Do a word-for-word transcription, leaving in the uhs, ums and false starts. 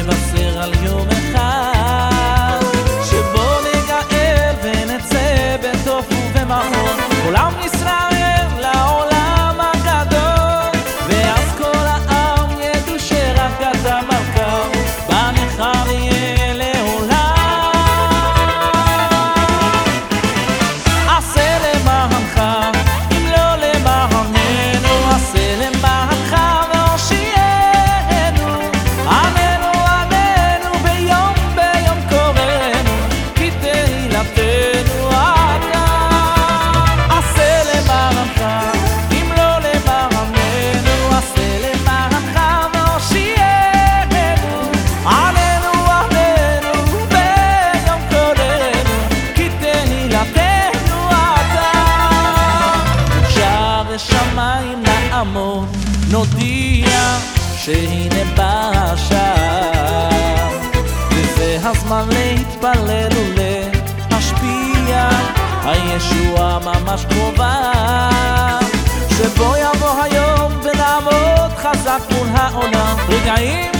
נבשר על יום אחד שבו נגאל ונצא בטוב ובמעון כל עם ישראל לעולם הגדול ואז כל העם ידעו שרק אתה מלכם בנכר יהיה לעולם עשה למענך אם לא למעננו עשה למענך והושיענו עננו עננו ביום ביום קוראנו כי תהילתנו אתה עשה למענך אם לא למעננו עשה למענך והושיענו עננו עננו ביום קוראנו כי תהילתנו אתה שערי שמיים נעמוד נודיע שהנה בא השעה וזה הזמן להתפלל ולהשפיע הישועה ממש קרובה שבו יבוא היום ונעמוד חזק מול העולם רגעים